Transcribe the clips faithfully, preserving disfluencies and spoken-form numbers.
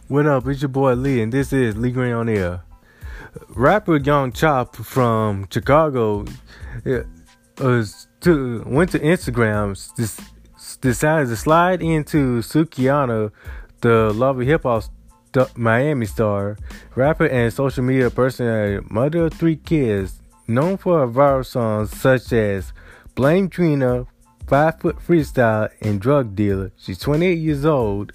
What up? It's your boy Lee, and this is Lee Green on Air. Rapper Young Chop from Chicago uh, was to, went to Instagram, this, decided to slide into Sukihana, the Love Hip Hop st- Miami star, rapper, and social media personality, mother of three kids, known for her viral songs such as Blame Trina, Five Foot Freestyle, and Drug Dealer. She's twenty-eight years old.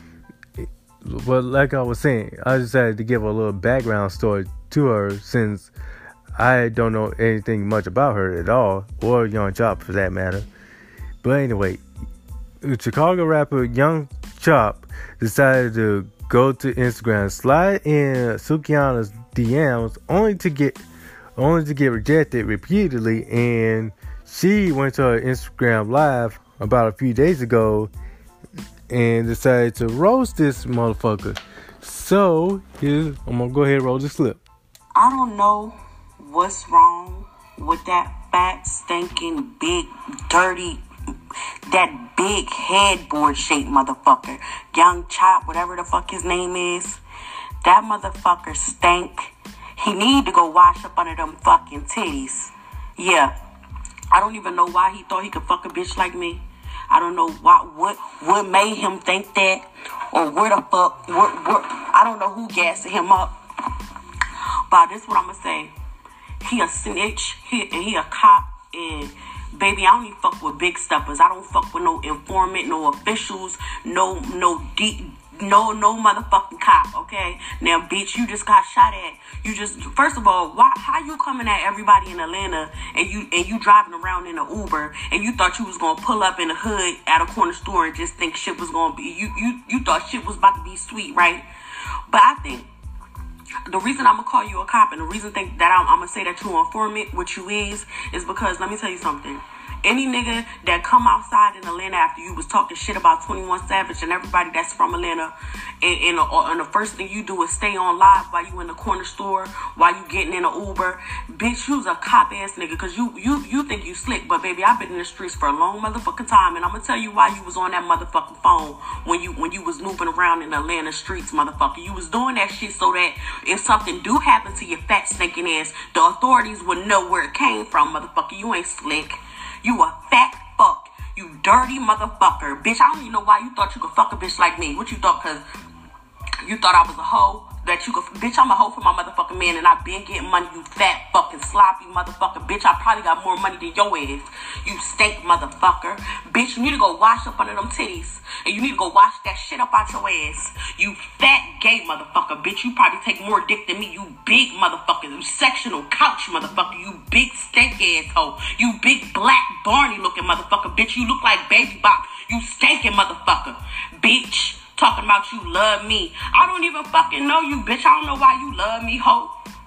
But like I was saying, I decided to give a little background story to her since I don't know anything much about her at all, or Young Chop for that matter. But anyway, Chicago rapper Young Chop decided to go to Instagram, slide in Sukihana's D Ms, only to get only to get rejected repeatedly, and she went to her Instagram live about a few days ago and decided to roast this motherfucker. So, here, I'm gonna go ahead and roll this clip. I don't know what's wrong with that fat, stinking, big, dirty, that big headboard shaped motherfucker. Young Chop, whatever the fuck his name is. That motherfucker stank. He need to go wash up under them fucking titties. Yeah. I don't even know why he thought he could fuck a bitch like me. I don't know what what what made him think that, or where the fuck, where, where, I don't know who gassed him up. But this is what I'm gonna say. He a snitch, he, and he a cop, and baby, I don't even fuck with big steppers. I don't fuck with no informant, no officials, no no deep. No, no motherfucking cop, okay? Now, bitch, you just got shot at. You just, first of all, why? How you coming at everybody in Atlanta and you and you driving around in an Uber and you thought you was gonna pull up in the hood at a corner store and just think shit was gonna be, you you you thought shit was about to be sweet, right? But I think the reason I'm gonna call you a cop and the reason think that I'm, I'm gonna say that you're an informant, what you is, is because let me tell you something. Any nigga that come outside in Atlanta after you was talking shit about twenty-one Savage and everybody that's from Atlanta, and, and, uh, and the first thing you do is stay on live while you in the corner store, while you getting in an Uber, bitch, you's a cop ass nigga, cause you you you think you slick, but baby, I've been in the streets for a long motherfucking time, and I'm gonna tell you why you was on that motherfucking phone when you when you was moving around in the Atlanta streets, motherfucker. You was doing that shit so that if something do happen to your fat stinking ass, the authorities would know where it came from, motherfucker. You ain't slick. You a fat fuck. You dirty motherfucker. Bitch, I don't even know why you thought you could fuck a bitch like me. What you thought? Because you thought I was a hoe? That you could... Bitch, I'm a hoe for my motherfucking man and I been getting money, you fat fucking sloppy motherfucker. Bitch, I probably got more money than your ass. You stink motherfucker. Bitch, you need to go wash up under them titties. And you need to go wash that shit up out your ass. You fat gay motherfucker. Bitch, you probably take more dick than me. You big motherfucker. You sectional couch motherfucker. You big stank asshole. You big black Barney looking motherfucker. Bitch, you look like Baby Bop. You stinking motherfucker. Bitch. Talking about you love me. I don't even fucking know you, bitch. I don't know why you love me, ho.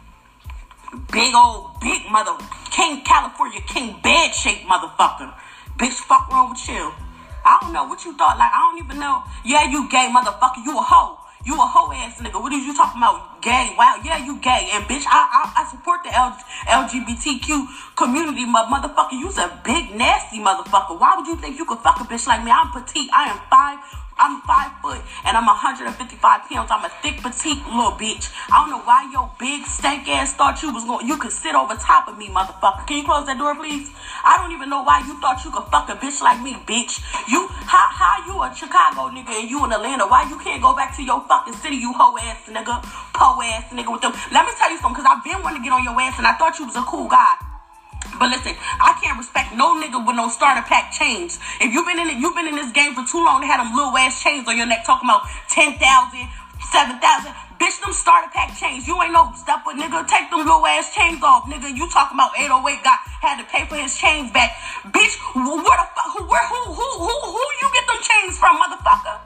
Big old, big mother, King California, King bed-shaped motherfucker. Bitch, fuck wrong with you? I don't know what you thought. Like, I don't even know. Yeah, you gay motherfucker. You a hoe. You a hoe ass nigga. What is you talking about? Gay. Wow. Yeah, you gay. And bitch, I I, I support the L, LGBTQ community, motherfucker. You's a big, nasty motherfucker. Why would you think you could fuck a bitch like me? I'm petite. I am five. I'm five foot and I'm one hundred fifty-five pounds. I'm a thick, petite little bitch. I don't know why your big stank ass thought you was going. You could sit over top of me, motherfucker. Can you close that door, please? I don't even know why you thought you could fuck a bitch like me, bitch. You how how you a Chicago nigga and you in Atlanta? Why you can't go back to your fucking city, you hoe ass nigga, po ass nigga with them? Let me tell you something, cause I've been wanting to get on your ass and I thought you was a cool guy. But listen, I can't respect no nigga with no starter pack chains. If you've been in it, you've been in this game for too long to have them little ass chains on your neck talking about ten thousand, seven thousand. Bitch, them starter pack chains. You ain't no stepper, nigga. Take them little ass chains off, nigga. You talking about eight oh eight got had to pay for his chains back. Bitch, where the fuck, where, who, who, who, who you get them chains from, motherfucker?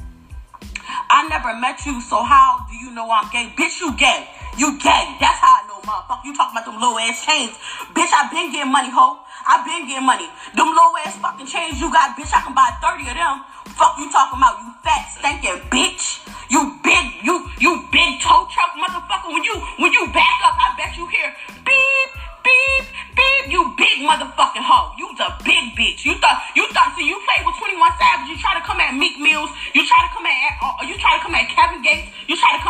I never met you, so how do you know I'm gay? Bitch, you gay. You gay. That's how I know, motherfucker. You talking about them little ass chains. Bitch, I been getting money, ho. I been getting money. Them little ass fucking chains you got, bitch, I can buy thirty of them. Fuck you talking about, you fat, stinking bitch. You big, you, you big tow truck motherfucker. When you, when you back up, I bet you hear beep, beep, beep. You big motherfucking hoe. You's a big bitch. You thought, you thought, see, you played with twenty-one Savage. You try to come at Meek Mills. You try to come at, uh, you try to come at Kevin Gates.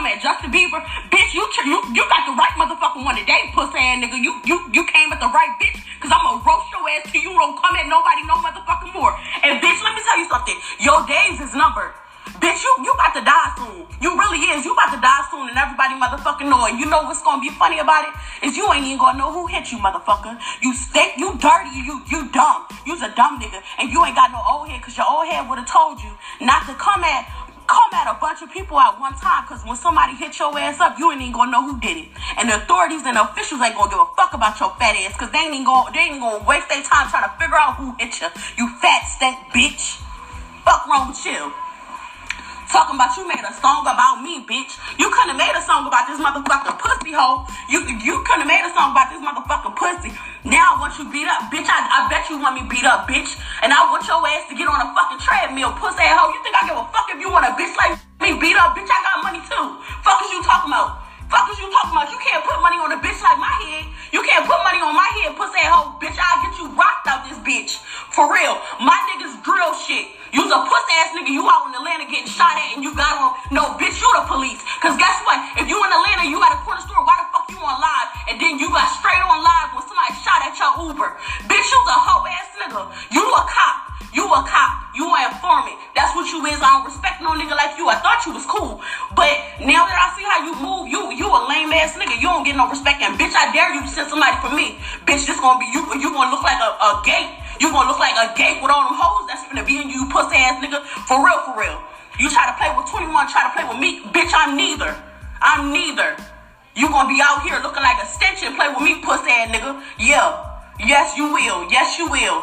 come at Justin Bieber, bitch, you you you got the right motherfucking one today, pussy ass nigga. You you you came at the right bitch, cause I'ma roast your ass till you don't come at nobody no motherfucking more. And bitch, let me tell you something. Your days is numbered. Bitch, you, you about to die soon. You really is. You about to die soon and everybody motherfucking know it. You know what's gonna be funny about it? Is you ain't even gonna know who hit you, motherfucker. You stink, you dirty, you you dumb. You's a dumb nigga. And you ain't got no old head, cause your old head would've told you not to come at come at a bunch of people at one time, cause when somebody hit your ass up, you ain't even gonna know who did it. And the authorities and the officials ain't gonna give a fuck about your fat ass, cause they ain't even gonna, they ain't gonna waste their time trying to figure out who hit you. You fat stink bitch. Fuck wrong with you? Talking about you made a song about me, bitch. You couldn't have made a song about this motherfucking pussy hole. You you couldn't have made a song about this motherfucking pussy. Now I want you beat up, bitch. I, I bet you want me beat up, bitch. And I want your ass to get on a fucking treadmill, pussy ass hoe. You think I give a fuck if you want a bitch like me beat up, bitch? I got money too. Fuck is you talking about? Fuck is you talking about? You can't put money on a bitch like my head. You can't put money on my head, pussy ass hoe, bitch. I'll get you rocked out this bitch. For real. My niggas drill shit. You's a pussy ass nigga. You out in Atlanta getting shot at and you got on. No, bitch, you the police. Cause guess what? If you in Atlanta, you at a corner store, why the fuck you on live? And then you got straight on live when somebody shot at your Uber. Bitch, you's a hoe ass nigga. You a cop. You a cop. You an informant. That's what you is. I don't respect no nigga like you. I thought you was cool. But now that I see how you move, you you a lame ass nigga. You don't get no respect. And bitch, I dare you to send somebody for me. Bitch, this gonna be you. You gonna look like a, a gate. You gonna look like a gate with all them hoes that's finna be in you, pussy ass nigga. For real, for real. You try to play with twenty-one, try to play with me. Bitch, I'm neither. I'm neither. You gonna be out here looking like a stench and play with me, pussy ass nigga. Yeah. Yes, you will. Yes, you will.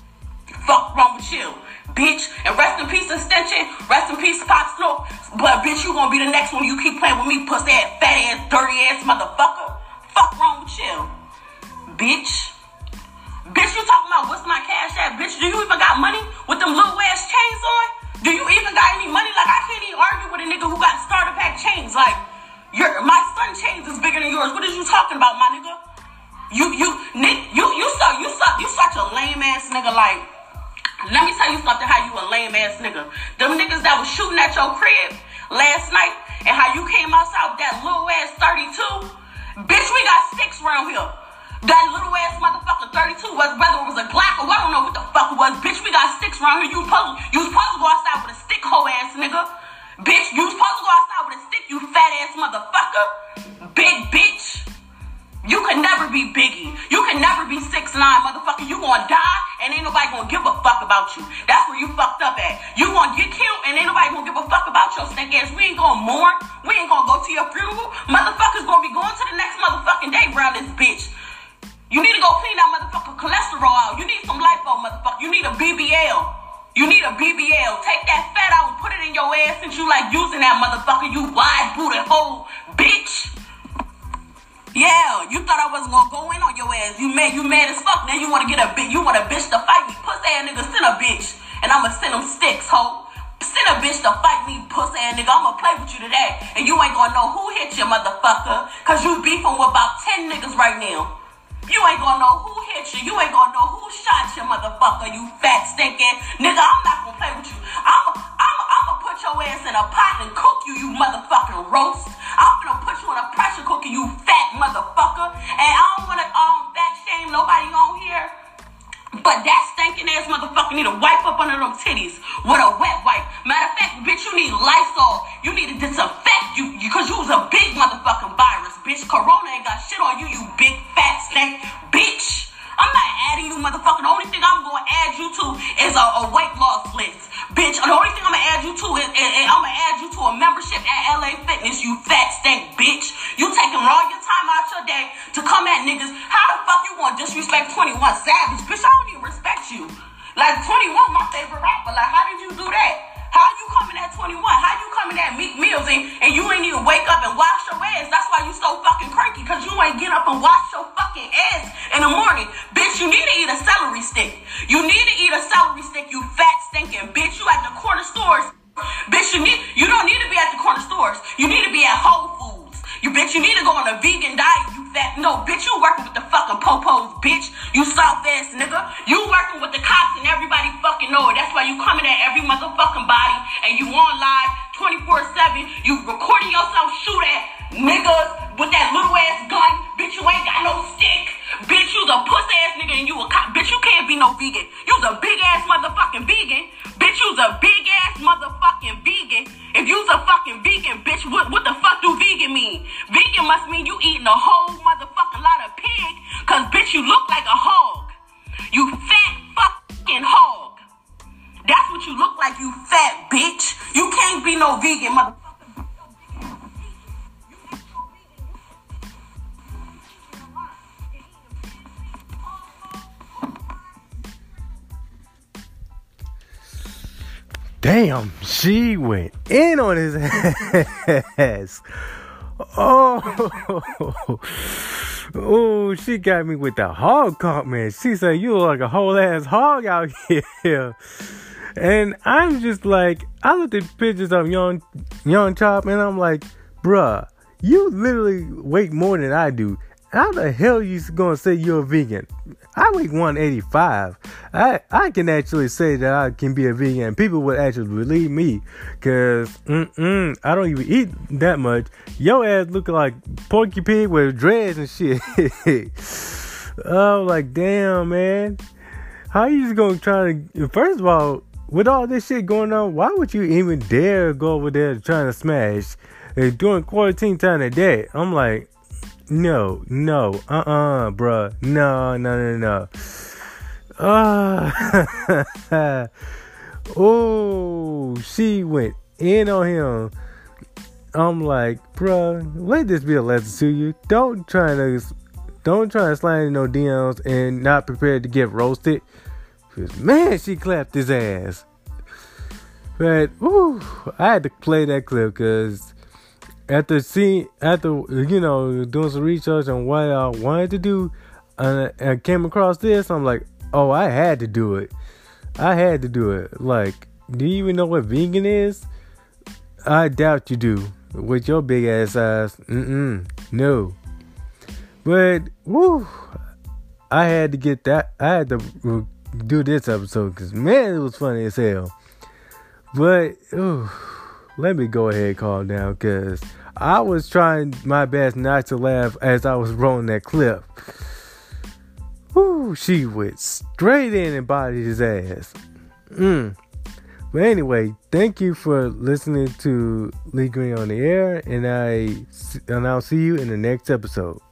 Fuck wrong with you, bitch. And rest in peace, extension. Rest in peace, Pop Smoke. But bitch, you gonna be the next one. You keep playing with me, pussy ass, fat ass, dirty ass motherfucker. Fuck wrong with you, bitch. Bitch, you talking about what's my cash at? Bitch, do you even got money with them little ass chains on? Do you even got any money? Like, I can't even argue with a nigga who got starter pack chains. Like, your my son chains is bigger than yours. What is you talking about, my nigga? You, you, Nick, you, you, so, you, so, you such a lame ass nigga. Like, let me tell you something, how you a lame ass nigga. Them niggas that was shooting at your crib last night and how you came outside with that little ass thirty-two. Bitch, we got six around here. That little ass motherfucker thirty-two was, whether it was a Glock or I don't know what the fuck it was. Bitch, we got six around here. You supposed, you supposed to go outside with a stick, hoe ass nigga. Bitch, you supposed to go outside with a stick, you fat ass motherfucker. Big bitch. You can never be Biggie. You can never be six nine, motherfucker. You gonna die and ain't nobody gonna give a fuck about you. That's where you fucked up at. You gonna get killed and ain't nobody gonna give a fuck about your stank ass. We ain't gonna mourn. We ain't gonna go to your funeral. Motherfuckers gonna be going to the next motherfucking day around this bitch. You need to go clean that motherfucking cholesterol out. You need some lipo, motherfucker. You need a B B L. You need a B B L. Take that fat out and put it in your ass since you like using that motherfucker. You wide booted hoe, bitch. Yeah, you thought I wasn't gonna go in on your ass. You mad, you mad as fuck. Now you wanna get a bitch. You want a bitch to fight me, pussy ass nigga. Send a bitch, and I'ma send them sticks, hoe. Send a bitch to fight me, pussy ass nigga. I'ma play with you today, and you ain't gonna know who hit you, motherfucker. Cause you beefing with about ten niggas right now. You ain't gonna know who hit you. You ain't gonna know who shot you, motherfucker. You fat stinking nigga. I'm not gonna play with you. I'm I'm I'ma put your ass in a pot and cook you, you motherfucking roast. I'm gonna put you in a pressure cooker, you fat motherfucker. And I don't wanna um fat shame nobody on here. But that stinking ass motherfucker need to wipe up under them titties with a wet wipe. Matter of fact, bitch, you need Lysol. You need to disinfect you, you cause you was a big motherfucking virus, bitch. Corona ain't got shit on you, you big fat stink bitch. I'm not adding you, motherfucker. The only thing I'm gonna add you to is a, a weight loss list, bitch. The only thing I'm gonna add you to is, is, is I'm gonna add you to a membership at L A Fitness, you fat stink bitch. You taking all your time out your day to come at niggas. How the fuck you gonna disrespect twenty-one Savage, bitch? I don't even respect you. Like twenty-one, my favorite rapper. Like, how did you do that? How you coming at twenty-one? How you coming at Meek Mills and, and you ain't even wake up and wash your ass? That's why you so fucking cranky, cause you ain't get up and wash your fucking ass in the morning. Bitch, you need to eat a celery stick. You need to eat a celery stick, you fat stinking bitch. You at the corner stores. Bitch, you need you don't need to be at the corner stores. You need to be at Whole Foods. You bitch, you need to go on a vegan diet, you fat. No, bitch, you working with the fucking popos, bitch. You soft ass nigga. You working with the cops and everybody fucking know it. That's why you coming at every motherfucking body and you on live twenty-four seven. You recording yourself shooting vegan mean? Vegan must mean you eating a whole motherfucking lot of pig, cause bitch, you look like a hog. You fat fucking hog. That's what you look like, you fat bitch. You can't be no vegan motherfucker. Damn, she went in on his ass. Oh, oh, she got me with the hog comment. She said, you look like a whole ass hog out here. And I'm just like, I looked at pictures of Young, Young Chop, and I'm like, bruh, you literally weigh more than I do. How the hell are you gonna say you're a vegan? I weigh one eighty-five. I, I can actually say that I can be a vegan. People would actually believe me. Cause, mm-mm, I don't even eat that much. Your ass look like Porky Pig with dreads and shit. Oh, like, damn, man. How you just gonna try to, first of all, with all this shit going on, why would you even dare go over there trying to smash? They're doing quarantine time a day. I'm like, no, no, uh-uh, bruh. No, no, no, no. Uh, oh, she went in on him. I'm like, bruh, let this be a lesson to you. Don't try to, don't try to slide in no D Ms and not prepared to get roasted. Cause man, she clapped his ass. But, woo, I had to play that clip because after seeing, after, you know, doing some research on what I wanted to do, and I came across this, I'm like, oh, I had to do it. I had to do it. Like, do you even know what vegan is? I doubt you do. With your big ass eyes. Mm-mm. No. But, woo, I had to get that. I had to do this episode because, man, it was funny as hell. But, ooh, let me go ahead and calm down because I was trying my best not to laugh as I was rolling that clip. Woo, she went straight in and bodied his ass. Mm. But anyway, thank you for listening to Lee Green on the Air, and I and I'll see you in the next episode.